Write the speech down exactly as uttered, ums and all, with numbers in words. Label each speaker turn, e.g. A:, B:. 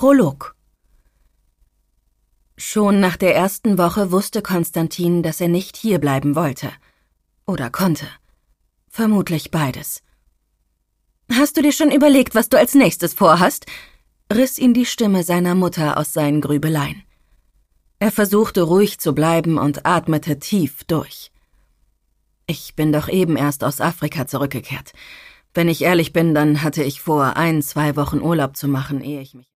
A: Prolog. Schon nach der ersten Woche wusste Konstantin, dass er nicht hierbleiben wollte. Oder konnte. Vermutlich beides. »Hast du dir schon überlegt, was du als nächstes vorhast?« riss ihn die Stimme seiner Mutter aus seinen Grübeleien. Er versuchte ruhig zu bleiben und atmete tief durch. »Ich bin doch eben erst aus Afrika zurückgekehrt. Wenn ich ehrlich bin, dann hatte ich vor, ein, zwei Wochen Urlaub zu machen, ehe ich mich